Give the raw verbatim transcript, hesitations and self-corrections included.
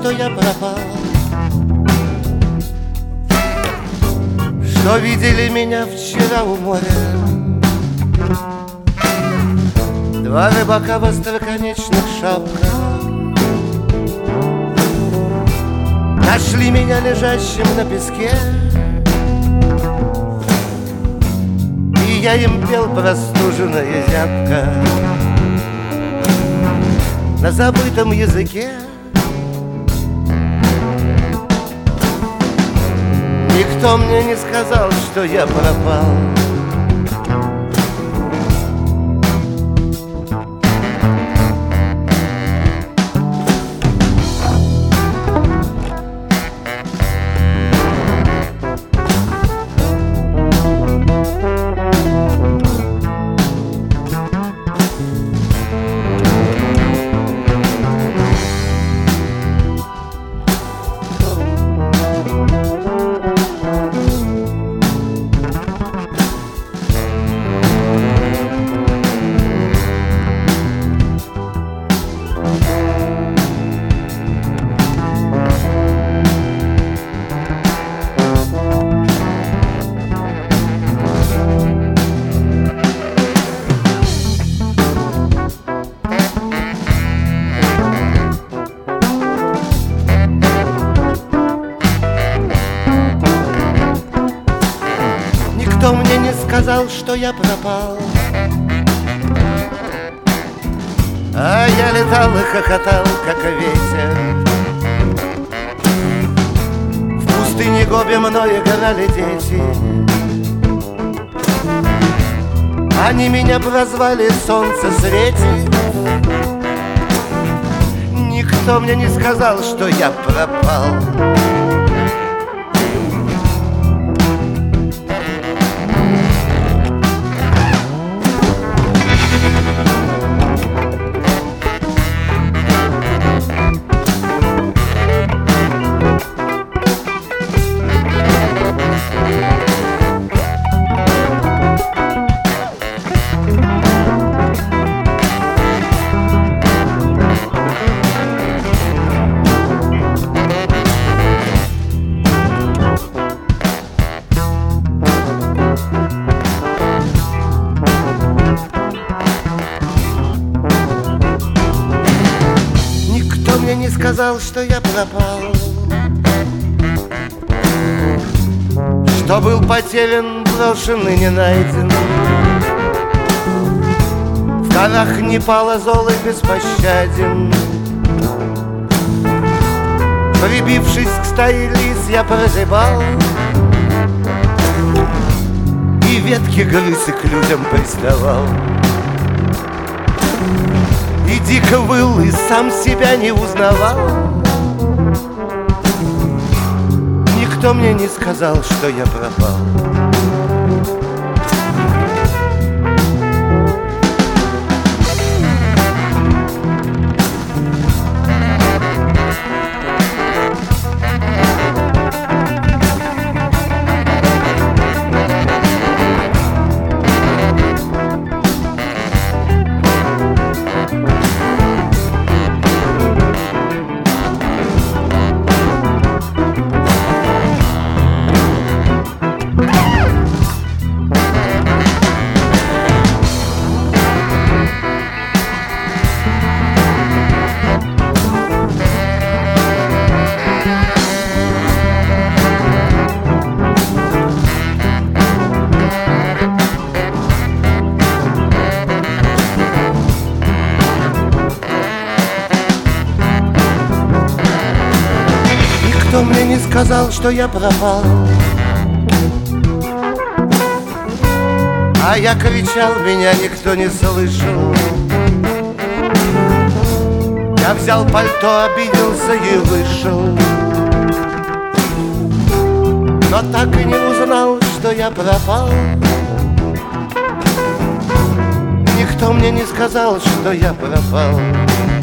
что я пропал, что видели меня вчера у моря. Два рыбака в остроконечных шапках нашли меня лежащим на песке, и я им пел простуженная зябка на забытом языке. Никто мне не сказал, что я пропал. Никто мне не сказал, что я пропал, а я летал и хохотал, как ветер. В пустыне Гоби мной играли дети, они меня прозвали «Солнце светит». Никто мне не сказал, что я пропал. Мне не сказал, что я пропал, что был потерян, брошен и не найден. В горах Непала зол и беспощаден. Прибившись к стае лис, я прозябал, и ветки грыз и к людям приставал. И дико выл, и сам себя не узнавал. Никто мне не сказал, что я пропал. Никто мне не сказал, что я пропал, а я кричал, меня никто не слышал. Я взял пальто, обиделся и вышел, но так и не узнал, что я пропал. Никто мне не сказал, что я пропал.